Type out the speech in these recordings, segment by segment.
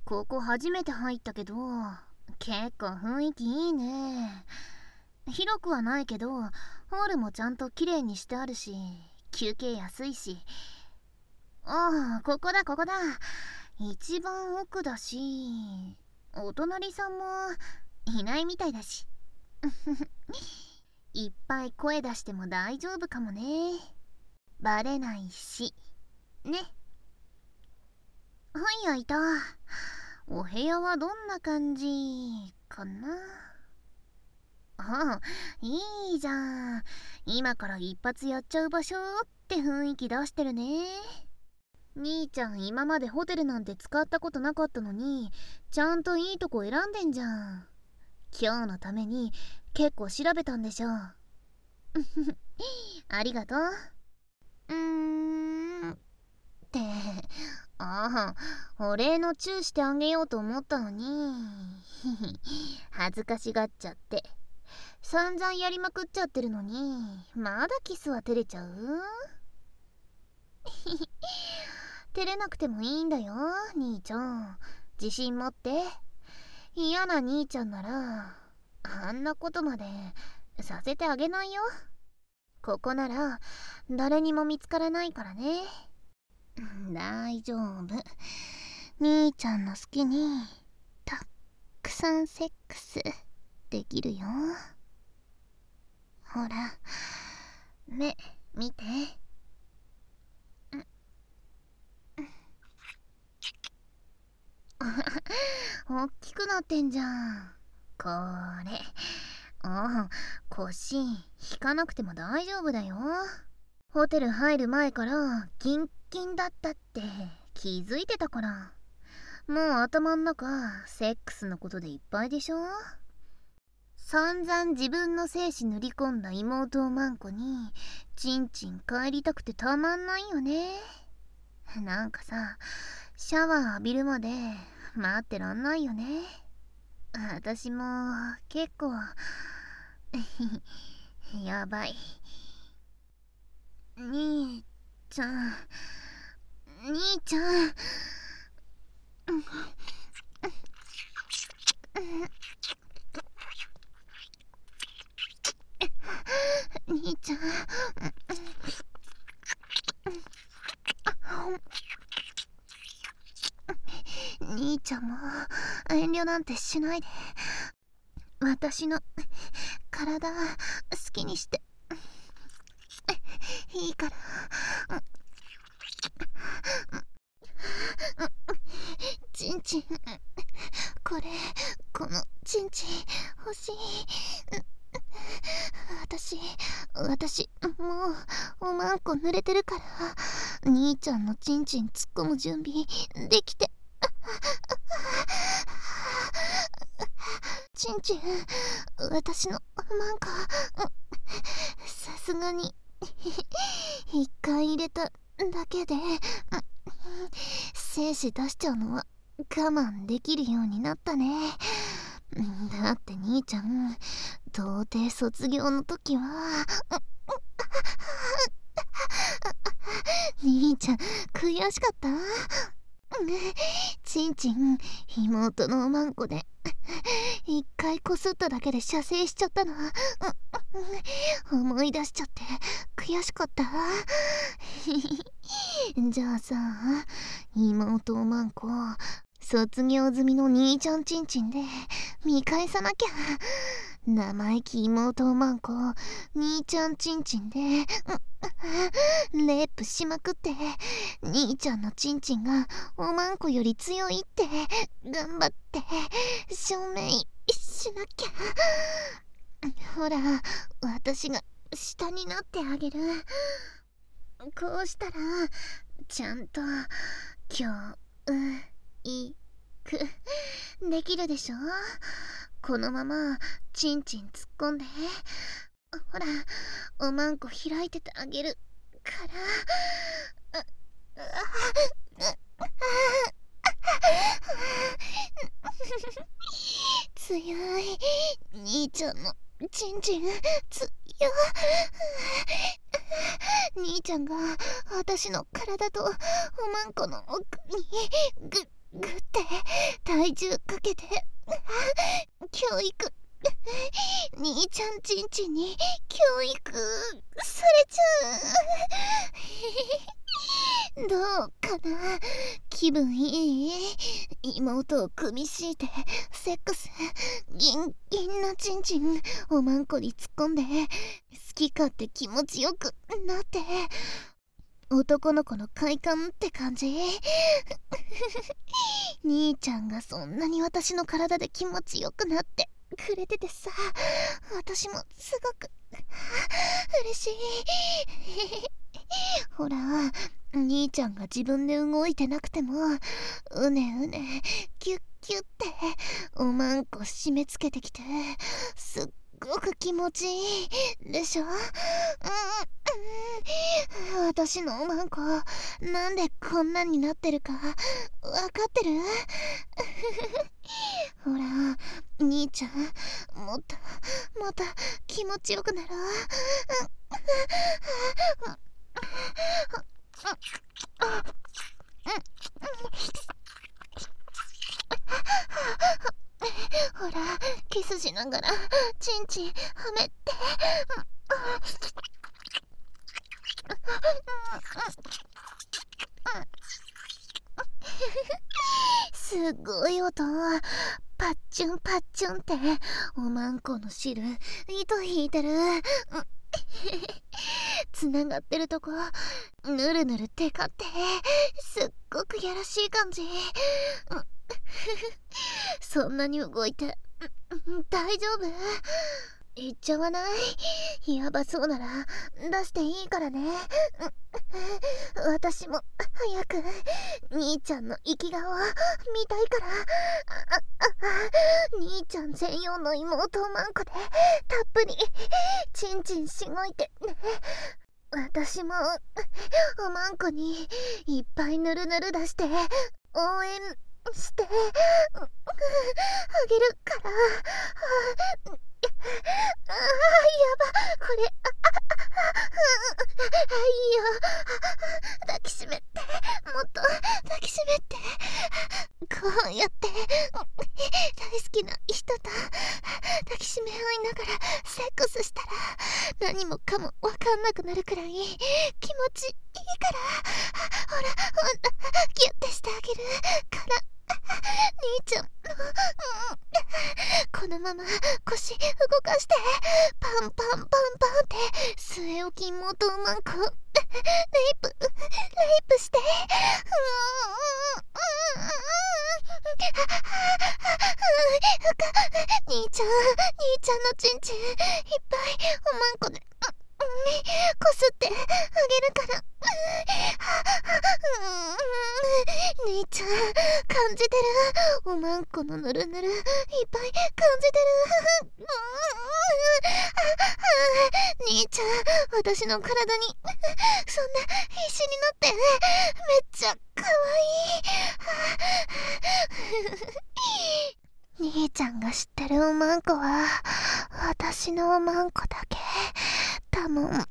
ここ初めて入ったけど、結構雰囲気いいね。広くはないけど、ホールもちゃんと綺麗にしてあるし、休憩安いし。ああ、ここだここだ。一番奥だし、お隣さんもいないみたいだし。いっぱい声出しても大丈夫かもね。バレないし。ね。はい、開いた。お部屋はどんな感じかな。ああ、いいじゃん。今から一発やっちゃう場所って雰囲気出してるね。兄ちゃん今までホテルなんて使ったことなかったのに、ちゃんといいとこ選んでんじゃん。今日のために結構調べたんでしょ。ありがとう。ってああ、お礼のチューしてあげようと思ったのに恥ずかしがっちゃって。散々やりまくっちゃってるのにまだキスは照れちゃう。照れなくてもいいんだよ兄ちゃん。自信持って。嫌な兄ちゃんならあんなことまでさせてあげないよ。ここなら誰にも見つからないからね。大丈夫。兄ちゃんの好きにたっくさんセックスできるよ。ほら、目見て。おっきくなってんじゃん。これ。腰引かなくても大丈夫だよ。ホテル入る前からキンキンだったって気づいてたから。もう頭ん中セックスのことでいっぱいでしょ。散々自分の精子塗り込んだ妹をマンコにチンチン帰りたくてたまんないよね。なんかさ、シャワー浴びるまで待ってらんないよね。私も結構やばい。兄ちゃん、兄ちゃん。兄ちゃん。兄ちゃんも遠慮なんてしないで。私の体好きにしていいから。チンチン、このチンチン欲しい。私もうおまんこ濡れてるから、兄ちゃんのチンチン突っ込む準備できて。チンチン、私のマンコさすがに一回入れただけで精子出しちゃうのは我慢できるようになったね。だって兄ちゃん童貞卒業の時は兄ちゃん悔しかった。ちんちん妹のおまんこで一回こすっただけで射精しちゃったの。思い出しちゃって悔しかった。じゃあさ、妹おまんこ卒業済みの兄ちゃんちんちんで見返さなきゃ。生意気妹おまんこ兄ちゃんちんちんでレイプしまくって、兄ちゃんのちんちんがおまんこより強いって頑張って証明しなきゃ。ほら、私が下になってあげる。こうしたらちゃんと教育できるでしょ。このままチンチン突っ込んで、ほらおまんこ開いててあげるから。強い兄ちゃんのチンチン強い。兄ちゃんが私の体とおまんこの奥にグッグって体重かけて教育兄ちゃんちんちんに教育されちゃうどうかな。気分いい？妹を組み敷いてセックスギンギンなちんちんおまんこに突っ込んで好き勝手気持ちよくなって男の子の快感って感じ兄ちゃんがそんなに私の体で気持ちよくなってくれててさ、私もすごく嬉しいほら、兄ちゃんが自分で動いてなくてもうねうねキュッキュッっておまんこ締め付けてきてすっごく気持ちいいでしょ。私のおまんこなんでこんなになってるかわかってるほら兄ちゃんもっと気持ちよくなろうほらキスしながらチンチンはめてすごい音パッチュンパッチュンっておまんこの汁糸引いてるつながってるとこぬるぬるテカってすっごくやらしい感じそんなに動いて大丈夫？言っちゃわない？やばそうなら出していいからね私も早く兄ちゃんの生き顔見たいから兄ちゃん専用の妹おまんこでたっぷりチンチンしごいてね。私もおまんこにいっぱいぬるぬる出して応援してあげるからやばこれいいよ抱きしめてもっと抱きしめてこうやって大好きな人と抱きしめ合いながらセックスしたら何もかも分かんなくなるくらい気持ちいいからほらギュッてしてあげるから兄ちゃんこのまま腰動かしてパンパンパンパンって据え置き妹おまんこレイプして兄ちゃんのちんちんいっぱいおまんこでこすってあげるから兄ちゃん感じてるおまんこのぬるぬるいっぱい感じてる兄ちゃん私の体にそんな必死になってめっちゃかわいい兄ちゃんが知ってるおまんこは私のおまんこだけだもんね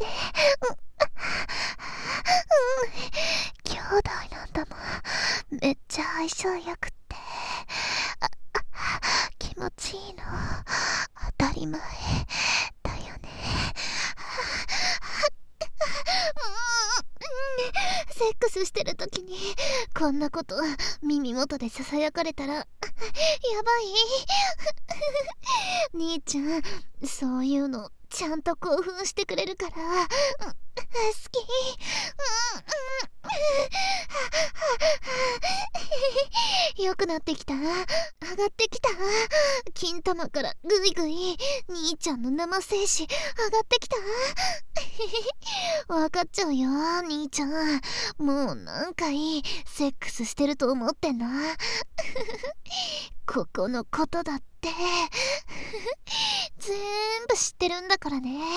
兄弟なんだもんめっちゃ相性よくって気持ちいいの当たり前だよねセックスしてる時にこんなこと耳元でささやかれたらやばい兄ちゃんそういうのちゃんと興奮してくれるから好きよくなってきた上がってきた金玉からぐいぐい兄ちゃんの生精子上がってきたわかっちゃうよ兄ちゃんもう何回セックスしてると思ってんのここのことだって全部知ってるんだからね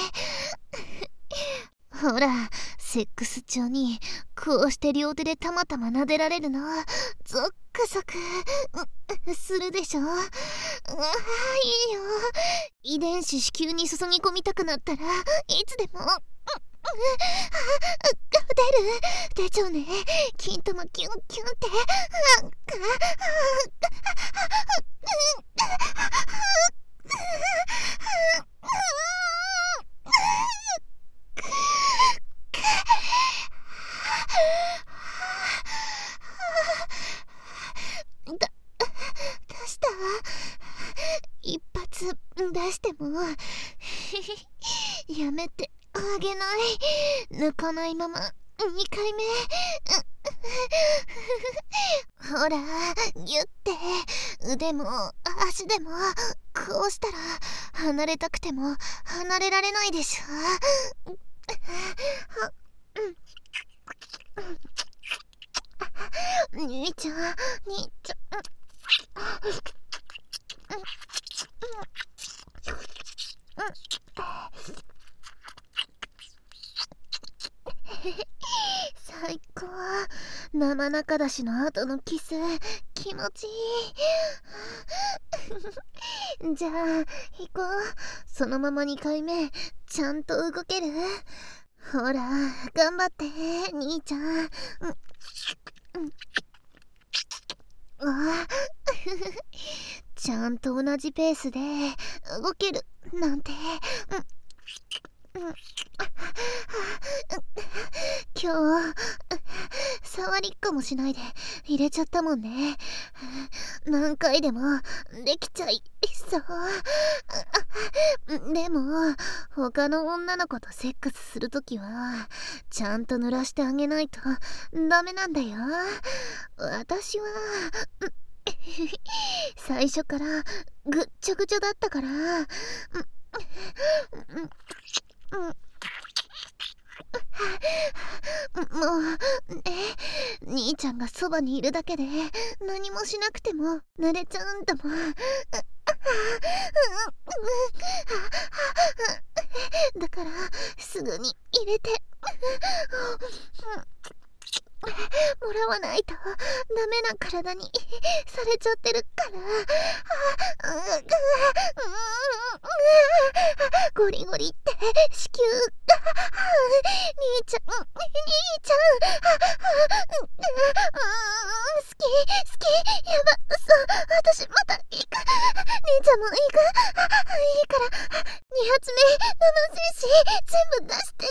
ほらセックス中にこうして両手でたまたま撫でられるのゾックゾクするでしょ。いいよ遺伝子子宮に注ぎ込みたくなったらいつでも出ちゃうね。金玉キュンキュンって。出した。一発出してもやめてあげない。抜かないまま2回目。ほらギュッて。腕も足でもこうしたら離れたくても離れられないでしょ。兄ちゃん、兄ちゃん。最高。生中出しの後のキス気持ちいい。じゃあ行こう。そのまま2回目ちゃんと動ける？ほら頑張って兄ちゃん。ちゃんと同じペースで動けるなんて。今日触りっこもしないで入れちゃったもんね。何回でもできちゃいそう。でも他の女の子とセックスするときはちゃんと濡らしてあげないとダメなんだよ。私は最初からぐっちょぐちょだったから。もう兄ちゃんがそばにいるだけで何もしなくても濡れちゃうんだもん。だからすぐに入れてもらわないとダメな体にされちゃってるから。ゴリゴリって子宮。兄ちゃん兄ちゃん。好き好き。やばそう。私また行く。兄ちゃんも行く。いいから2発目生精子全部出して。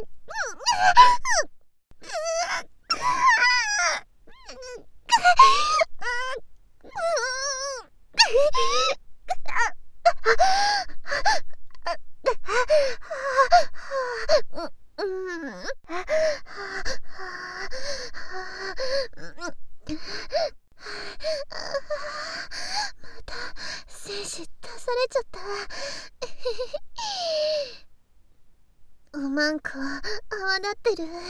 また精子出されちゃった。おまんこ泡立ってる。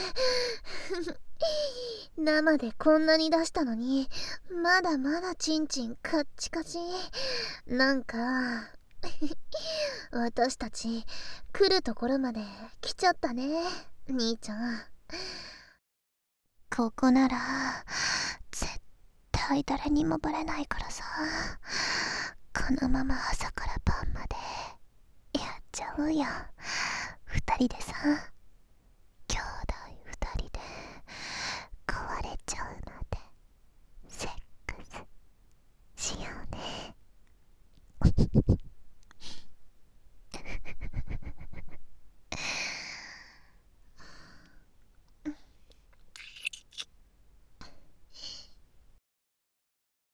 生でこんなに出したのにまだまだチンチンカッチカチ。なんか私たち来るところまで来ちゃったね兄ちゃん。ここなら絶対誰にもバレないからさ。このまま朝から晩までやっちゃおうよ2人でさ。